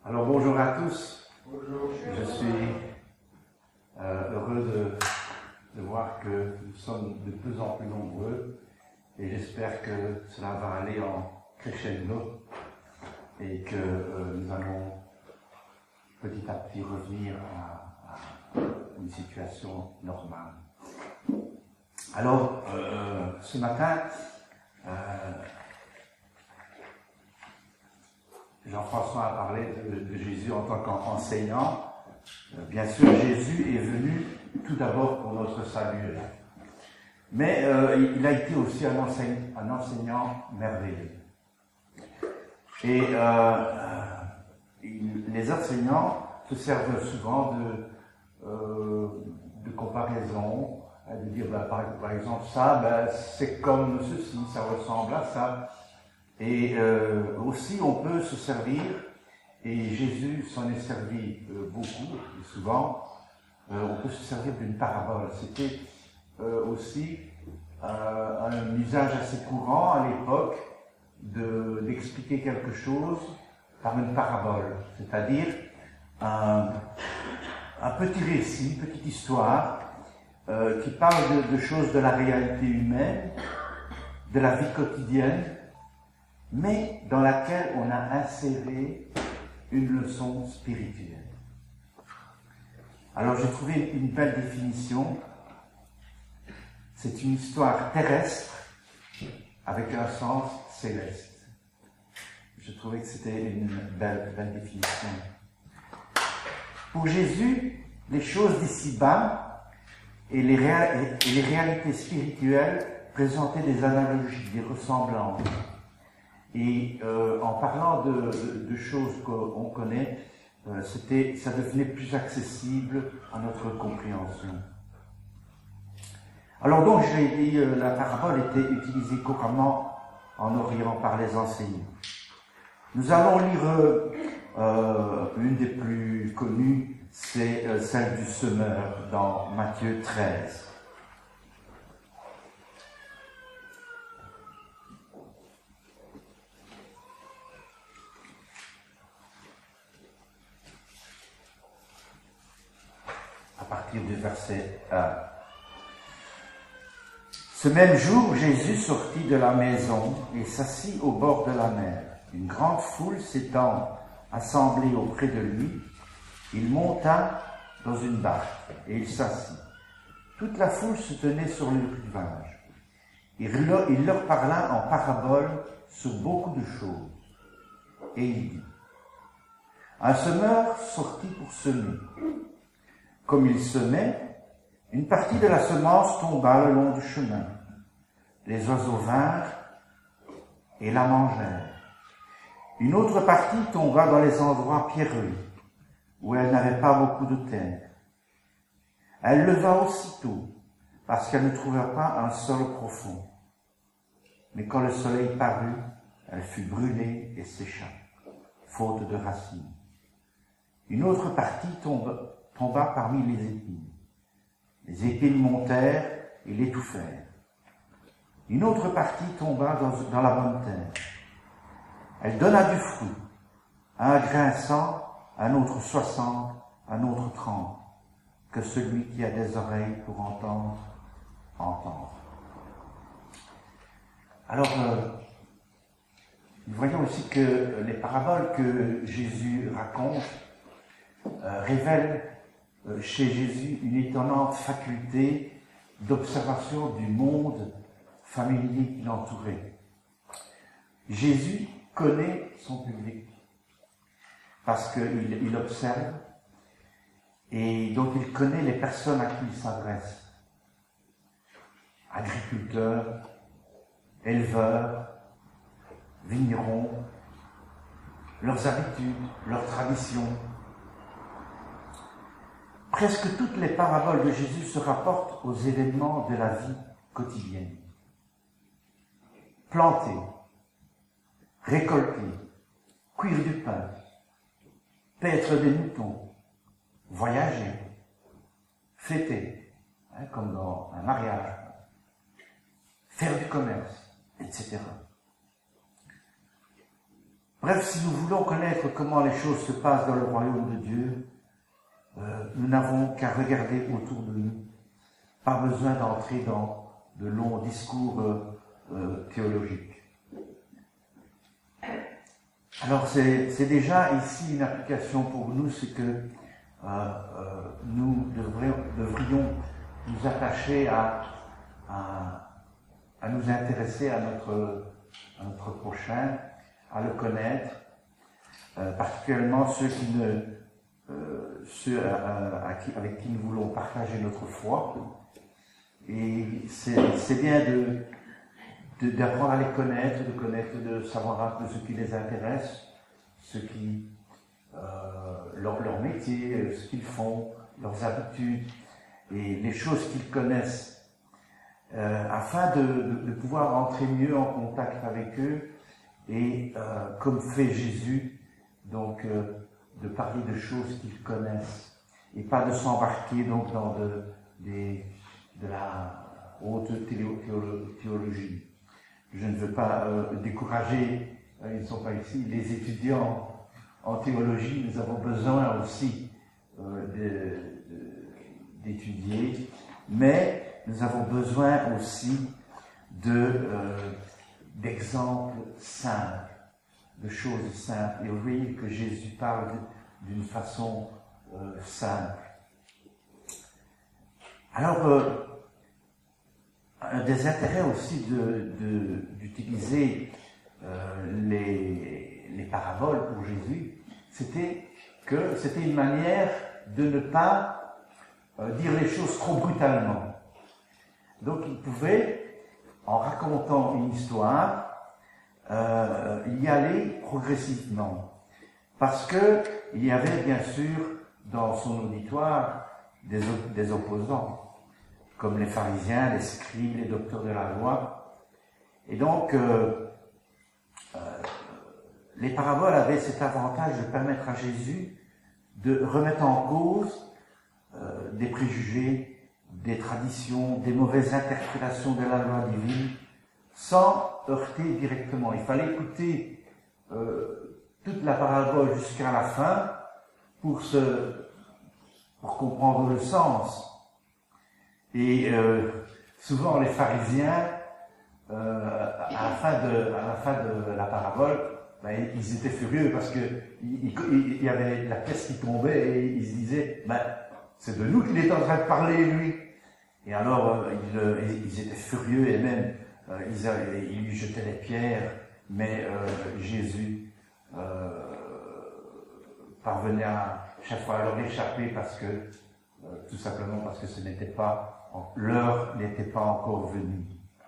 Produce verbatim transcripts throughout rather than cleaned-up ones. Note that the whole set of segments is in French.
Alors bonjour à tous. Bonjour. Je suis euh, heureux de, de voir que nous sommes de plus en plus nombreux et j'espère que cela va aller en crescendo et que euh, nous allons petit à petit revenir à, à une situation normale. Alors euh, ce matin, euh, Jean-François a parlé de, de Jésus en tant qu'enseignant. Bien sûr, Jésus est venu tout d'abord pour notre salut. Mais euh, il a été aussi un enseignant, un enseignant merveilleux. Et euh, il, les enseignants se servent souvent de, euh, de comparaisons, de dire bah, par, par exemple ça, bah, c'est comme ceci, ça ressemble à ça. Et euh, aussi, on peut se servir, et Jésus s'en est servi euh, beaucoup, et souvent, euh, on peut se servir d'une parabole. C'était euh, aussi euh, un usage assez courant à l'époque de, d'expliquer quelque chose par une parabole, c'est-à-dire un, un petit récit, une petite histoire euh, qui parle de, de choses de la réalité humaine, de la vie quotidienne, mais dans laquelle on a inséré une leçon spirituelle. Alors j'ai trouvé une belle définition. C'est une histoire terrestre avec un sens céleste. Je trouvais que c'était une belle, belle définition. Pour Jésus, les choses d'ici-bas et les, réa- et les réalités spirituelles présentaient des analogies, des ressemblances. Et euh, en parlant de, de, de choses qu'on connaît, euh, c'était, ça devenait plus accessible à notre compréhension. Alors donc, j'ai dit, euh, la parabole était utilisée couramment en Orient par les enseignants. Nous allons lire euh, une des plus connues, c'est euh, celle du semeur dans Matthieu treize. À partir du verset un. Ce même jour, Jésus sortit de la maison et s'assit au bord de la mer. Une grande foule s'étant assemblée auprès de lui, il monta dans une barque et il s'assit. Toute la foule se tenait sur le rivage. Il leur, il leur parla en parabole sur beaucoup de choses. Et il dit, un semeur sortit pour semer. Comme il semait, une partie de la semence tomba le long du chemin. Les oiseaux vinrent et la mangèrent. Une autre partie tomba dans les endroits pierreux, où elle n'avait pas beaucoup de terre. Elle leva aussitôt, parce qu'elle ne trouva pas un sol profond. Mais quand le soleil parut, elle fut brûlée et sécha, faute de racines. Une autre partie tomba, tomba parmi les épines. Les épines montèrent et l'étouffèrent. Une autre partie tomba dans, dans la bonne terre. Elle donna du fruit, un grain cent, un autre soixante, un autre trente. Que celui qui a des oreilles pour entendre, entendre. Alors, euh, nous voyons aussi que les paraboles que Jésus raconte euh, révèlent euh, chez Jésus une étonnante faculté d'observation du monde familier qui l'entourait. Jésus connaît son public parce qu'il il observe et donc il connaît les personnes à qui il s'adresse. Agriculteurs, éleveurs, vignerons, leurs habitudes, leurs traditions. Presque toutes les paraboles de Jésus se rapportent aux événements de la vie quotidienne. Planter, récolter, cuire du pain, paître des moutons, voyager, fêter, hein, comme dans un mariage, faire du commerce, et cetera. Bref, si nous voulons connaître comment les choses se passent dans le royaume de Dieu, euh, nous n'avons qu'à regarder autour de nous. Pas besoin d'entrer dans de longs discours euh, euh, théologiques. Alors c'est, c'est déjà ici une application pour nous, c'est que euh, euh, nous devrions, devrions nous attacher à, à, à nous intéresser à notre, à notre prochain, à le connaître, euh, particulièrement ceux qui ne, euh, ceux à, à qui, avec qui nous voulons partager notre foi. Et c'est, c'est bien de, de, d'apprendre à les connaître, de connaître, de savoir un peu ce qui les intéresse, ce qui, euh, leur, leur métier, ce qu'ils font, leurs habitudes et les choses qu'ils connaissent, euh, afin de, de, de pouvoir entrer mieux en contact avec eux et, euh, comme fait Jésus, donc euh, de parler de choses qu'ils connaissent et pas de s'embarquer donc dans de, des, de la haute théologie. Je ne veux pas euh, décourager, euh, ils ne sont pas ici, les étudiants en théologie. Nous avons besoin aussi euh, de, de, d'étudier, mais nous avons besoin aussi de, euh, d'exemples simples, de choses simples. Et oui, que Jésus parle d'une façon euh, simple. Alors, euh, un des intérêts aussi de, de, d'utiliser euh, les, les paraboles pour Jésus, c'était que c'était une manière de ne pas euh, dire les choses trop brutalement. Donc il pouvait, en racontant une histoire, euh, y aller progressivement. Parce que il y avait bien sûr dans son auditoire des, des opposants, comme les pharisiens, les scribes, les docteurs de la loi. Et donc, euh, euh, les paraboles avaient cet avantage de permettre à Jésus de remettre en cause euh, des préjugés, des traditions, des mauvaises interprétations de la loi divine, sans heurter directement. Il fallait écouter euh, toute la parabole jusqu'à la fin pour, se, pour comprendre le sens. Et euh, souvent les pharisiens, euh, à, la fin de, à la fin de la parabole, ben, ils étaient furieux parce que il, il, il y avait la pièce qui tombait et ils se disaient, ben, c'est de nous qu'il est en train de parler, lui. Et alors euh, ils, ils étaient furieux et même euh, ils, avaient, ils lui jetaient des pierres, mais euh, Jésus euh, parvenait à chaque fois à leur échapper parce que, euh, tout simplement parce que ce n'était pas l'heure n'était pas encore venue.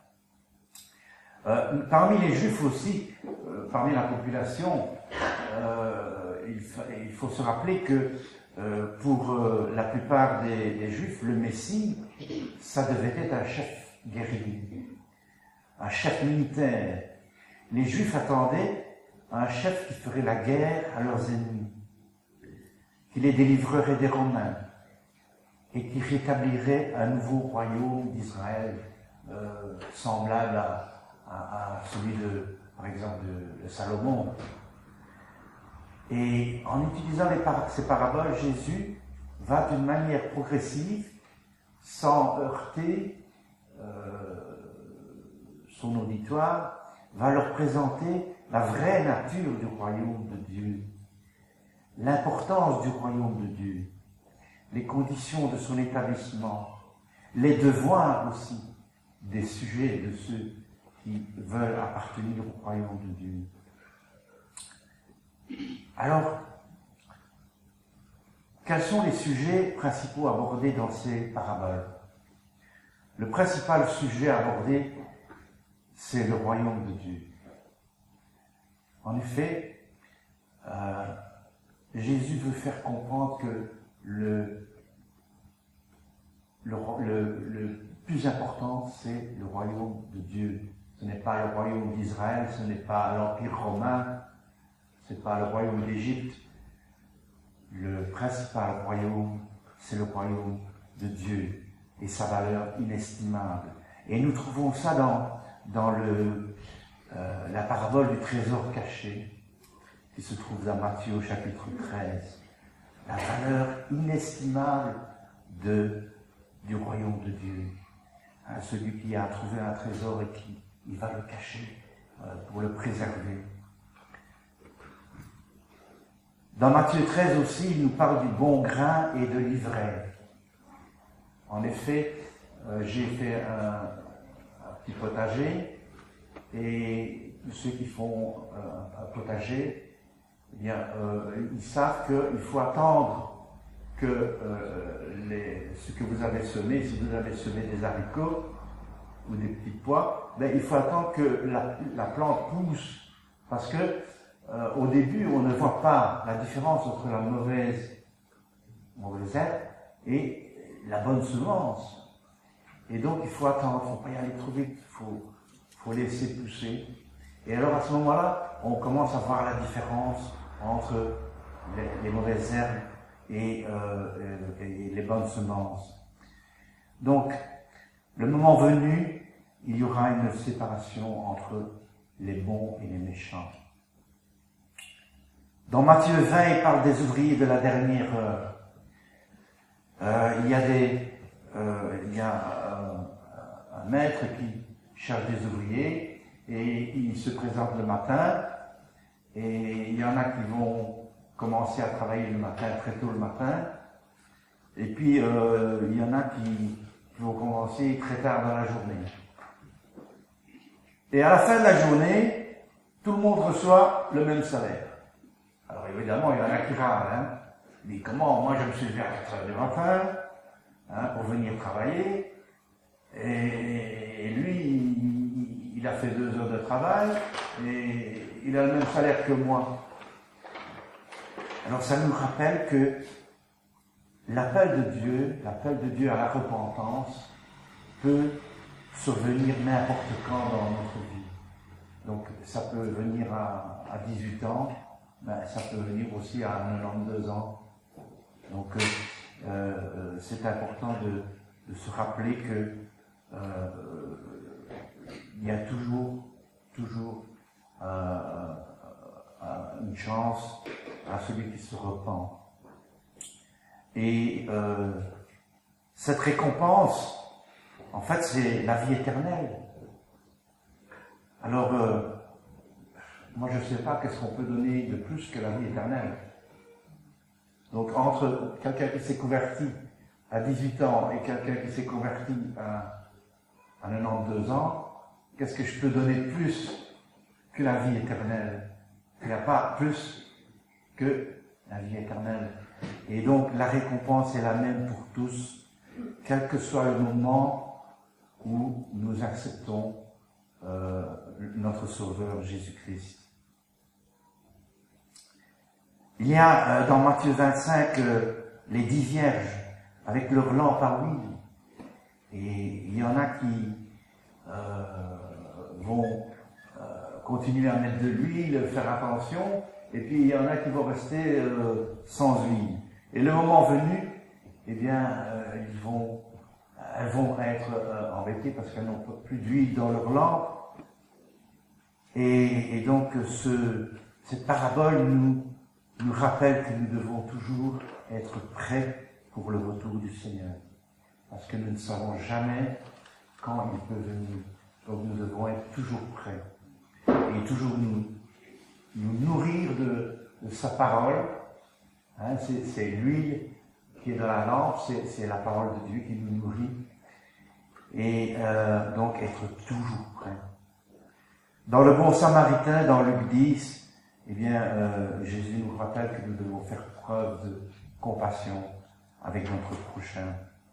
Euh, parmi les Juifs aussi, euh, parmi la population, euh, il, fa, il faut se rappeler que euh, pour euh, la plupart des, des Juifs, le Messie, ça devait être un chef guerrier, un chef militaire. Les Juifs attendaient un chef qui ferait la guerre à leurs ennemis, qui les délivrerait des Romains, et qui rétablirait un nouveau royaume d'Israël euh, semblable à, à, à celui de, par exemple, de, de Salomon. Et en utilisant les par- ces paraboles, Jésus va d'une manière progressive, sans heurter euh, son auditoire, va leur présenter la vraie nature du royaume de Dieu, l'importance du royaume de Dieu, les conditions de son établissement, les devoirs aussi des sujets, de ceux qui veulent appartenir au royaume de Dieu. Alors, quels sont les sujets principaux abordés dans ces paraboles? Le principal sujet abordé, c'est le royaume de Dieu. En effet, euh, Jésus veut faire comprendre que Le, le, le, le plus important, c'est le royaume de Dieu. Ce n'est pas le royaume d'Israël, ce n'est pas l'Empire romain, ce n'est pas le royaume d'Égypte. Le principal royaume, c'est le royaume de Dieu et sa valeur inestimable. Et nous trouvons ça dans, dans le, euh, la parabole du trésor caché. qui se trouve dans Matthieu au chapitre treize. La valeur inestimable de, du royaume de Dieu. Hein, celui qui a trouvé un trésor et qui il va le cacher euh, pour le préserver. Dans Matthieu treize aussi, il nous parle du bon grain et de l'ivraie. En effet, euh, j'ai fait un, un petit potager, et ceux qui font euh, un potager, eh bien, euh, ils savent qu'il faut attendre que euh, les, ce que vous avez semé, si vous avez semé des haricots ou des petits pois, ben, il faut attendre que la, la plante pousse, parce que euh, au début, on ne voit pas la différence entre la mauvaise, mauvaise herbe et la bonne semence. Et donc, il faut attendre, il ne faut pas y aller trop vite, il faut, faut laisser pousser. Et alors, à ce moment-là, on commence à voir la différence entre les, les mauvaises herbes et, euh, et, et les bonnes semences. Donc, le moment venu, il y aura une séparation entre les bons et les méchants. Dans Matthieu vingt, il parle des ouvriers de la dernière heure. Euh, il y a des, euh, il y a euh, un maître qui cherche des ouvriers et il se présente le matin, et il y en a qui vont commencer à travailler le matin, très tôt le matin, et puis euh, il y en a qui, qui vont commencer très tard dans la journée. Et à la fin de la journée, tout le monde reçoit le même salaire. Alors évidemment, il y en a qui râlent, hein. Mais comment, moi je me suis levé à quatre heures du matin, hein, pour venir travailler, et, et lui, il, il a fait deux heures de travail, et il a le même salaire que moi. Alors ça nous rappelle que l'appel de Dieu, l'appel de Dieu à la repentance, peut survenir n'importe quand dans notre vie. Donc ça peut venir à, à dix-huit ans, ben, ça peut venir aussi à quatre-vingt-douze ans. Donc euh, euh, c'est important de, de se rappeler que euh, il y a toujours, toujours euh, une chance à celui qui se repent. Et euh, cette récompense, en fait, c'est la vie éternelle. Alors, euh, moi je ne sais pas qu'est-ce qu'on peut donner de plus que la vie éternelle. Donc entre quelqu'un qui s'est converti à dix-huit ans et quelqu'un qui s'est converti à, à quatre-vingt-douze ans, qu'est-ce que je peux donner de plus que la vie éternelle? Il n'y a pas plus que la vie éternelle. Et donc la récompense est la même pour tous, quel que soit le moment où nous acceptons euh, notre Sauveur Jésus-Christ. Il y a euh, dans Matthieu vingt-cinq euh, les dix vierges avec leur lampe à huile. Et il y en a qui euh, vont euh, continuer à mettre de l'huile, faire attention, et puis il y en a qui vont rester euh, sans huile. Et le moment venu, eh bien, euh, ils vont, elles vont être euh, embêtées parce qu'elles n'ont plus d'huile dans leur lampe. Et, et donc, ce, cette parabole nous nous rappelle que nous devons toujours être prêts pour le retour du Seigneur. Parce que nous ne savons jamais quand il peut venir. Donc nous devons être toujours prêts. Et toujours nous, nous nourrir de, de sa parole. Hein, c'est, c'est l'huile qui est dans la lampe, c'est, c'est la parole de Dieu qui nous nourrit. Et euh, donc être toujours prêts. Dans le Bon Samaritain, dans Luc dix, eh bien, euh, Jésus nous rappelle que nous devons faire preuve de compassion avec notre prochain.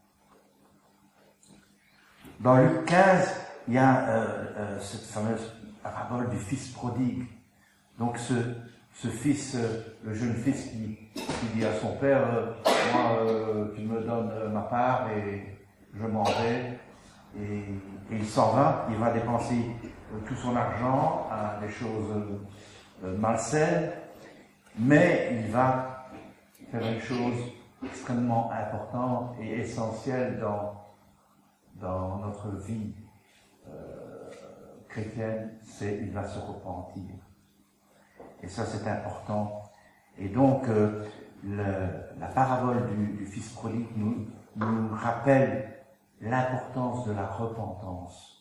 Dans Luc quinze, il y a euh, euh, cette fameuse parabole du fils prodigue. Donc ce, ce fils, euh, le jeune fils qui, qui dit à son père, euh, moi, euh, tu me donnes euh, ma part et je m'en vais. Et, et il s'en va, il va dépenser euh, tout son argent à des choses euh, Euh, malsaine, mais il va faire une chose extrêmement importante et essentielle dans, dans notre vie euh, chrétienne, c'est il va se repentir. et ça c'est important. Et donc, euh, le, la parabole du, du fils prodigue nous, nous rappelle l'importance de la repentance.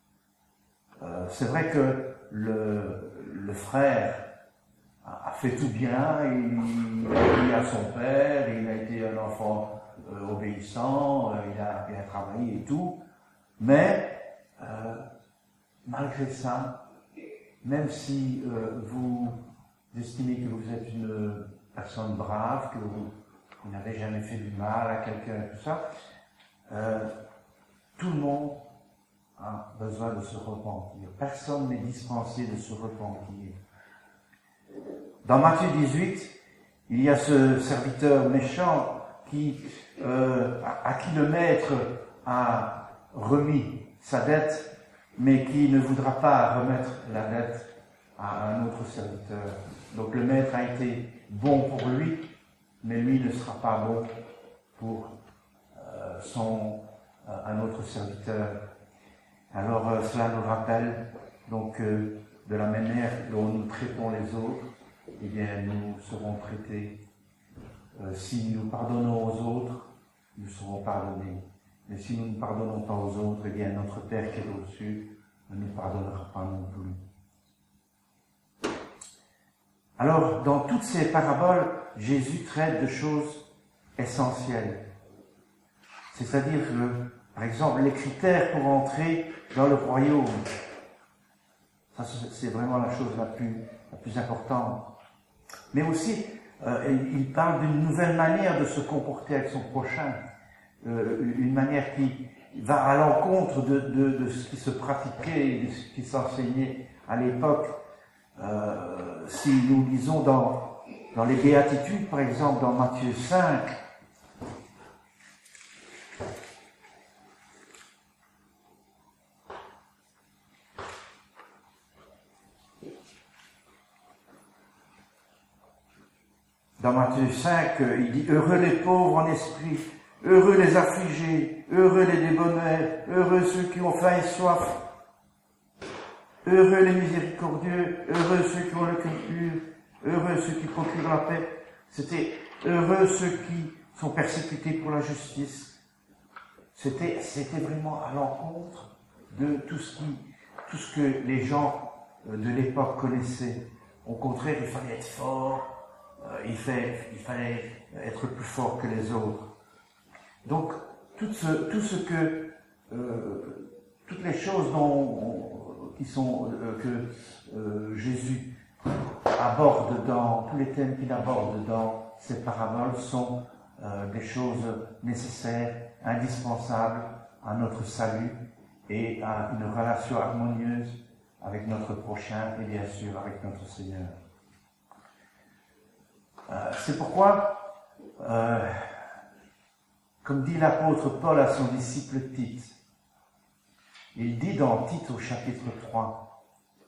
Euh, c'est vrai que le, le frère a, a fait tout bien, il, il a obéi à son père, il a été un enfant euh, obéissant, euh, il a bien travaillé et tout, mais euh, malgré ça, même si euh, vous estimez que vous êtes une personne brave, que vous, vous n'avez jamais fait du mal à quelqu'un, tout ça, euh, tout le monde a besoin de se repentir. Personne n'est dispensé de se repentir. Dans Matthieu dix-huit, il y a ce serviteur méchant qui, euh, à, à qui le maître a remis sa dette, mais qui ne voudra pas remettre la dette à un autre serviteur. Donc le maître a été bon pour lui, mais lui ne sera pas bon pour euh, son, euh, un autre serviteur. Alors euh, cela nous rappelle donc euh, de la manière dont nous traitons les autres, eh bien nous serons traités. Euh, si nous pardonnons aux autres, nous serons pardonnés. Mais si nous ne pardonnons pas aux autres, eh bien notre Père qui est au-dessus ne nous pardonnera pas non plus. Alors, dans toutes ces paraboles, Jésus traite de choses essentielles. C'est-à-dire, que, par exemple, les critères pour entrer dans le royaume. Ça, c'est vraiment la chose la plus, la plus importante. Mais aussi, euh, il parle d'une nouvelle manière de se comporter avec son prochain. Euh, une manière qui va à l'encontre de, de, de ce qui se pratiquait et de ce qui s'enseignait à l'époque. Euh, si nous lisons dans, dans les béatitudes, par exemple, dans Matthieu cinq, dans Matthieu cinq, il dit « Heureux les pauvres en esprit, heureux les affligés, heureux les débonnaires, heureux ceux qui ont faim et soif, heureux les miséricordieux, heureux ceux qui ont le cœur pur, heureux ceux qui procurent la paix. » C'était heureux ceux qui sont persécutés pour la justice. C'était, c'était vraiment à l'encontre de tout ce qui, tout ce que les gens de l'époque connaissaient. Au contraire, il fallait être fort, il fallait, il fallait être plus fort que les autres. Donc, tout ce, tout ce que, euh, toutes les choses dont on, qui sont, euh, que euh, Jésus aborde dans, tous les thèmes qu'il aborde dans ces paraboles sont euh, des choses nécessaires, indispensables à notre salut et à une relation harmonieuse avec notre prochain et bien sûr avec notre Seigneur. Euh, c'est pourquoi, euh, comme dit l'apôtre Paul à son disciple Tite, il dit dans Tite au chapitre trois,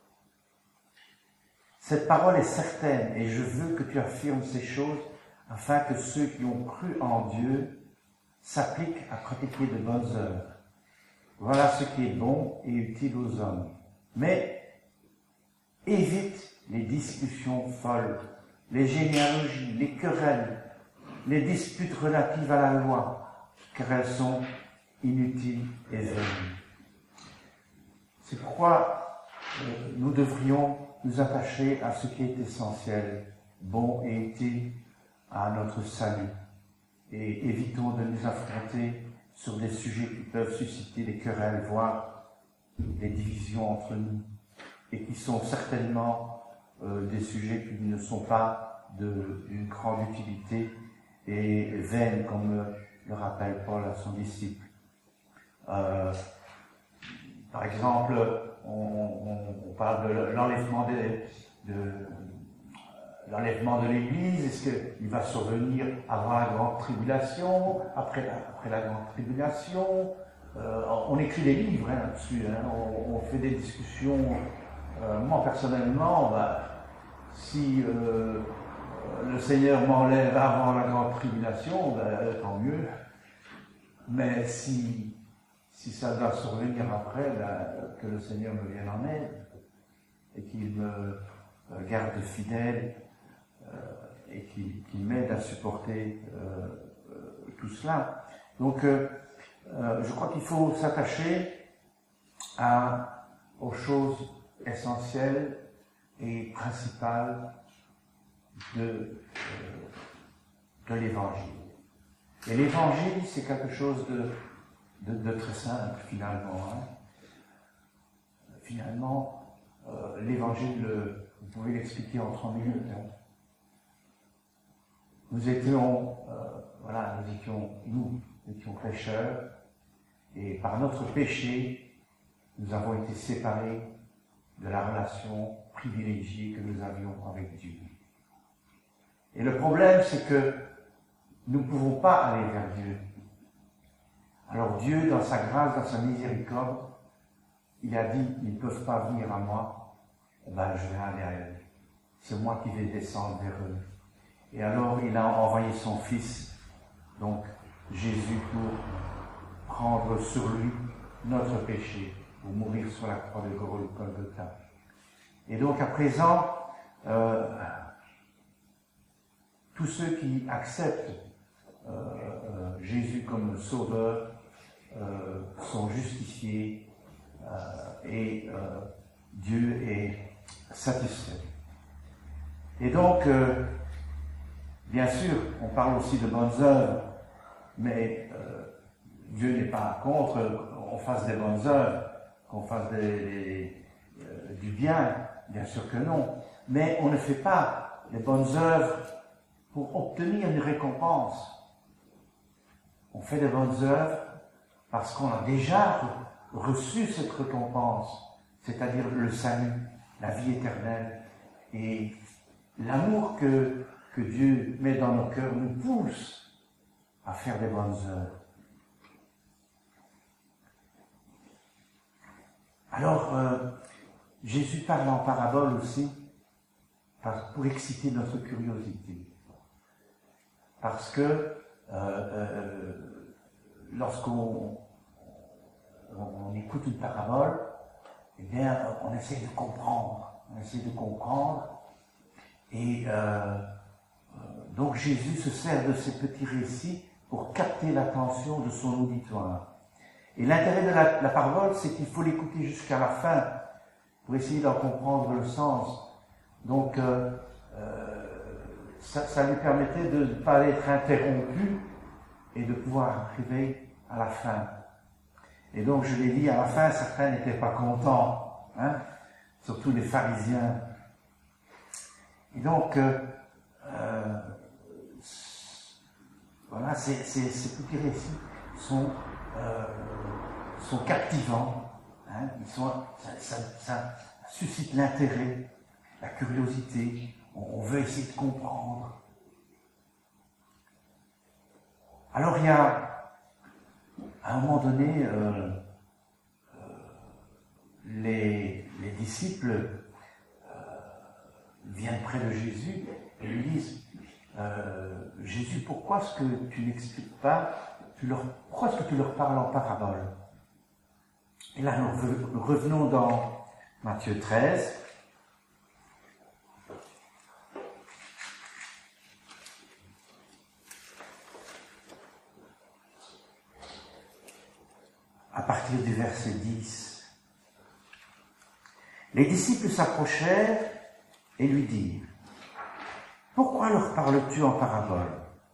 « Cette parole est certaine et je veux que tu affirmes ces choses afin que ceux qui ont cru en Dieu s'appliquent à pratiquer de bonnes œuvres. Voilà ce qui est bon et utile aux hommes. Mais évite les discussions folles, les généalogies, les querelles, les disputes relatives à la loi, car elles sont inutiles et vaines. » C'est pourquoi euh, nous devrions nous attacher à ce qui est essentiel, bon et utile à notre salut. Et évitons de nous affronter sur des sujets qui peuvent susciter des querelles, voire des divisions entre nous, et qui sont certainement euh, des sujets qui ne sont pas de, d'une grande utilité et vaines, comme le rappelle Paul à son disciple. Euh, par exemple, on, on, on parle de l'enlèvement des, de, l'enlèvement de l'Église. Est-ce qu'il va survenir avant la grande tribulation, après la, après la grande tribulation? euh, On écrit des livres hein, là-dessus, hein, on, on fait des discussions. Euh, moi, personnellement, bah, si euh, le Seigneur m'enlève avant la grande tribulation, bah, tant mieux. Mais si, si ça doit survenir après, bah, que le Seigneur me vienne en aide et qu'il me euh, garde fidèle euh, et qui, qui m'aide à supporter euh, euh, tout cela. Donc, euh, euh, je crois qu'il faut s'attacher à, aux choses essentielles et principales de, euh, de l'Évangile. Et l'Évangile, c'est quelque chose de, de, de très simple, finalement. Hein. Finalement, euh, l'Évangile, euh, vous pouvez l'expliquer en trois minutes. Hein. Nous étions, euh, voilà, nous étions, nous, nous étions pécheurs, et par notre péché, nous avons été séparés de la relation privilégiée que nous avions avec Dieu. Et le problème, c'est que nous ne pouvons pas aller vers Dieu. Alors Dieu, dans sa grâce, dans sa miséricorde, il a dit, ils ne peuvent pas venir à moi, eh ben, je vais aller à eux. C'est moi qui vais descendre vers eux. Et alors, il a envoyé son Fils, donc Jésus, pour prendre sur lui notre péché, pour mourir sur la croix de Golgotha. Et donc, à présent, euh, tous ceux qui acceptent euh, euh, Jésus comme sauveur euh, sont justifiés euh, et euh, Dieu est satisfait. Et donc, euh, bien sûr, on parle aussi de bonnes œuvres, mais euh, Dieu n'est pas contre qu'on fasse des bonnes œuvres, qu'on fasse des, des, euh, du bien, bien sûr que non. Mais on ne fait pas les bonnes œuvres pour obtenir une récompense. On fait des bonnes œuvres parce qu'on a déjà reçu cette récompense, c'est-à-dire le salut, la vie éternelle. Et l'amour que, que Dieu met dans nos cœurs nous pousse à faire des bonnes œuvres. Alors, euh, Jésus parle en parabole aussi pour exciter notre curiosité. Parce que euh, euh, lorsqu'on on, on écoute une parabole, eh bien, on essaie de comprendre. On essaie de comprendre. Et euh, donc Jésus se sert de ces petits récits pour capter l'attention de son auditoire. Et l'intérêt de la, la parabole, c'est qu'il faut l'écouter jusqu'à la fin pour essayer d'en comprendre le sens. Donc, euh, euh, ça, ça lui permettait de ne pas être interrompu et de pouvoir arriver à la fin. Et donc, je l'ai dit, à la fin, certains n'étaient pas contents, hein, surtout les pharisiens. Et donc, euh, euh, voilà, ces, ces, ces petits récits sont, euh, sont captivants. Hein, ils sont, ça, ça, ça suscite l'intérêt, la curiosité. On, on veut essayer de comprendre. Alors, il y a, à un moment donné, euh, euh, les, les disciples viennent près de Jésus et lui disent euh, Jésus, pourquoi est-ce que tu n'expliques pas, tu leur, pourquoi est-ce que tu leur parles en parabole? Et là, nous revenons dans Matthieu treize. À partir du verset dix. Les disciples s'approchèrent et lui dirent « Pourquoi leur parles-tu en parabole ?»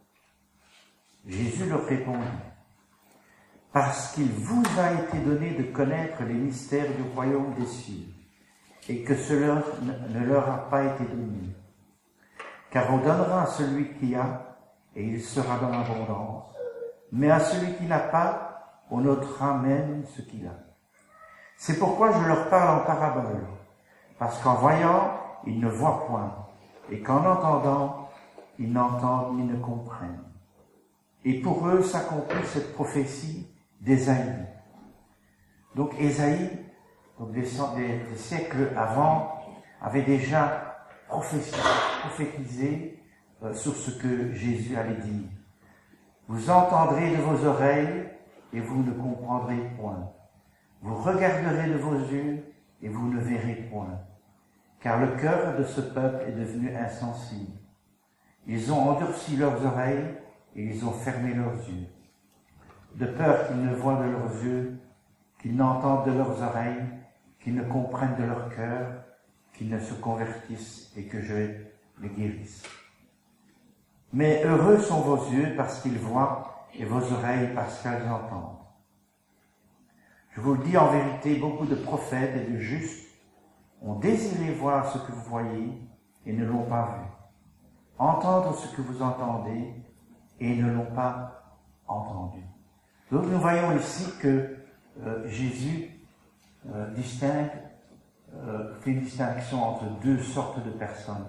Jésus leur répondit « Parce qu'il vous a été donné de connaître les mystères du royaume des cieux, et que cela ne leur a pas été donné. Car on donnera à celui qui a, et il sera dans l'abondance, mais à celui qui n'a pas, on ôtera même ce qu'il a. C'est pourquoi je leur parle en parabole, parce qu'en voyant, ils ne voient point, et qu'en entendant, ils n'entendent ni ne comprennent. Et pour eux s'accomplit cette prophétie d'Ésaïe. Donc Ésaïe, donc des, des, des siècles avant, avait déjà prophétisé, prophétisé euh, sur ce que Jésus allait dire. Vous entendrez de vos oreilles, et vous ne comprendrez point. Vous regarderez de vos yeux, et vous ne verrez point. car le cœur de ce peuple est devenu insensible. Ils ont endurci leurs oreilles et ils ont fermé leurs yeux, de peur qu'ils ne voient de leurs yeux, qu'ils n'entendent de leurs oreilles, qu'ils ne comprennent de leur cœur, qu'ils ne se convertissent et que je les guérisse. Mais heureux sont vos yeux parce qu'ils voient et vos oreilles parce qu'elles entendent. Je vous le dis en vérité, beaucoup de prophètes et de justes ont désiré voir ce que vous voyez et ne l'ont pas vu, entendre ce que vous entendez et ne l'ont pas entendu. Donc nous voyons ici que euh, Jésus euh, distingue, euh, fait une distinction entre deux sortes de personnes.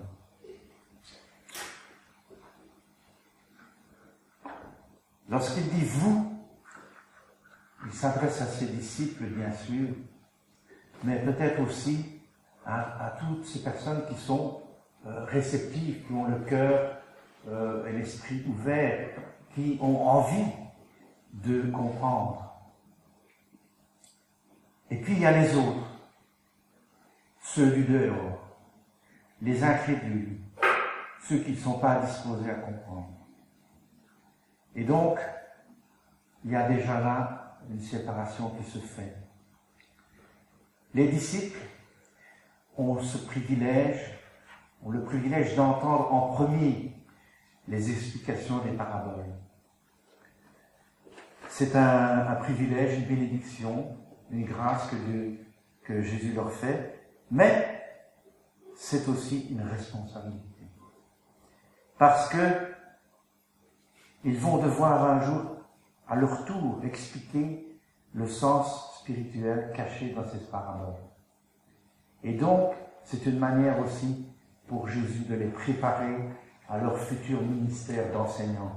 Lorsqu'il dit « vous », il s'adresse à ses disciples, bien sûr, mais peut-être aussi à, à toutes ces personnes qui sont euh, réceptives, qui ont le cœur euh, et l'esprit ouvert, qui ont envie de comprendre. Et puis il y a les autres, ceux du dehors, les incrédules, ceux qui ne sont pas disposés à comprendre. Et donc, il y a déjà là une séparation qui se fait. Les disciples ont ce privilège, ont le privilège d'entendre en premier les explications des paraboles. C'est un, un privilège, une bénédiction, une grâce que, Dieu, que Jésus leur fait, mais c'est aussi une responsabilité. Parce que ils vont devoir un jour, à leur tour, expliquer le sens spirituel caché dans ces paraboles. Et donc, c'est une manière aussi pour Jésus de les préparer à leur futur ministère d'enseignant.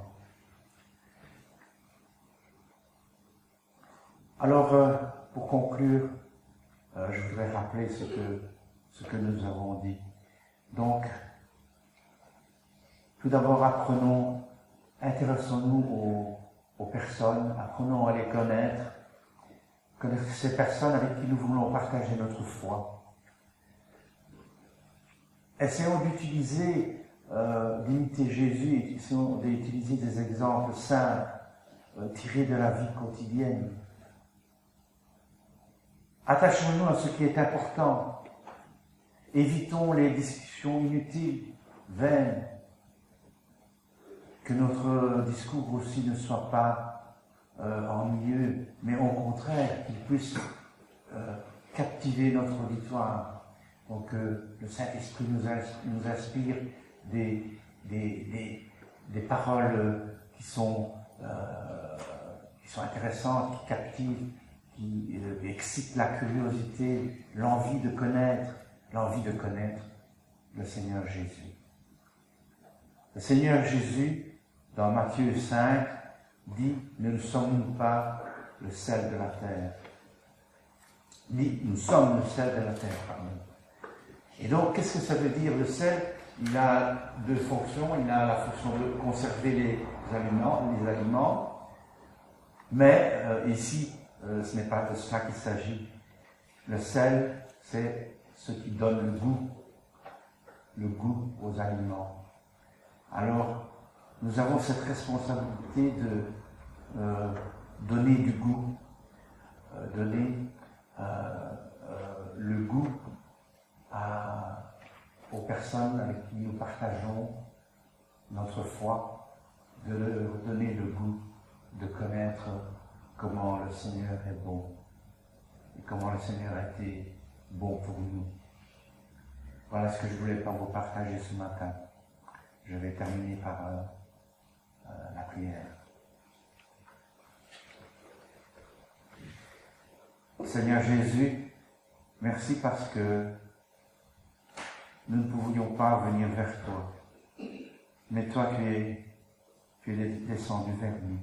Alors, euh, pour conclure, euh, je voudrais rappeler ce que, ce que nous avons dit. Donc, tout d'abord, apprenons, intéressons-nous aux, aux personnes, apprenons à les connaître, connaître ces personnes avec qui nous voulons partager notre foi. Essayons d'utiliser, euh, d'imiter Jésus, et essayons d'utiliser des exemples simples, euh, tirés de la vie quotidienne. Attachons-nous à ce qui est important. Évitons les discussions inutiles, vaines. Que notre discours aussi ne soit pas euh, ennuyeux, mais au contraire, qu'il puisse euh, captiver notre auditoire. Donc que le Saint-Esprit nous, nous inspire des, des, des, des paroles qui sont, euh, qui sont intéressantes, qui captivent, qui euh, excitent la curiosité, l'envie de connaître, l'envie de connaître le Seigneur Jésus. Le Seigneur Jésus, dans Matthieu cinq, dit « Nous ne sommes pas le sel de la terre ». Dit « Nous sommes le sel de la terre ». Pardon. Et donc, qu'est-ce que ça veut dire le sel? Il a deux fonctions. Il a la fonction de conserver les aliments, les aliments. Mais euh, ici, euh, ce n'est pas de cela qu'il s'agit. Le sel, c'est ce qui donne le goût, le goût aux aliments. Alors, nous avons cette responsabilité de euh, donner du goût, euh, donner euh, euh, le goût à, aux personnes avec qui nous partageons notre foi, de leur donner le goût de connaître comment le Seigneur est bon et comment le Seigneur a été bon pour nous. Voilà ce que je voulais vous partager ce matin. Je vais terminer par euh, euh, la prière. Seigneur Jésus, merci parce que nous ne pouvions pas venir vers toi. Mais toi, tu es, tu es descendu vers nous.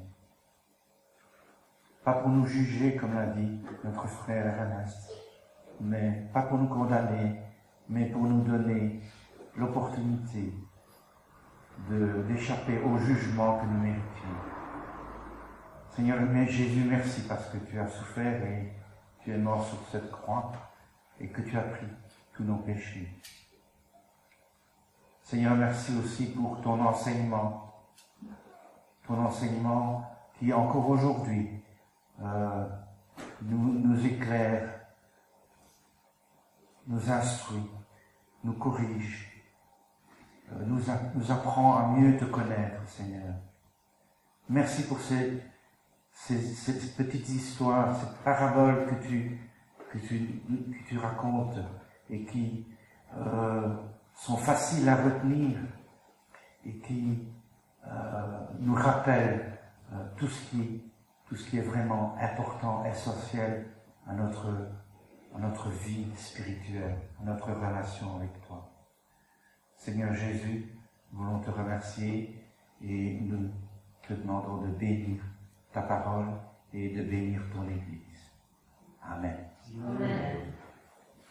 Pas pour nous juger, comme l'a dit notre frère Ernest, mais pas pour nous condamner, mais pour nous donner l'opportunité de, d'échapper au jugement que nous méritions. Seigneur Jésus, merci parce que tu as souffert et tu es mort sur cette croix et que tu as pris tous nos péchés. Seigneur, merci aussi pour ton enseignement, ton enseignement qui encore aujourd'hui euh, nous, nous éclaire, nous instruit, nous corrige, euh, nous, a, nous apprend à mieux te connaître, Seigneur. Merci pour ces, ces, ces petites histoires, ces paraboles que tu, que tu, que tu racontes et qui euh, sont faciles à retenir et qui euh, nous rappellent euh, tout ce qui, tout ce qui est vraiment important, essentiel à notre, à notre vie spirituelle, à notre relation avec toi. Seigneur Jésus, nous voulons te remercier et nous te demandons de bénir ta parole et de bénir ton Église. Amen. Amen.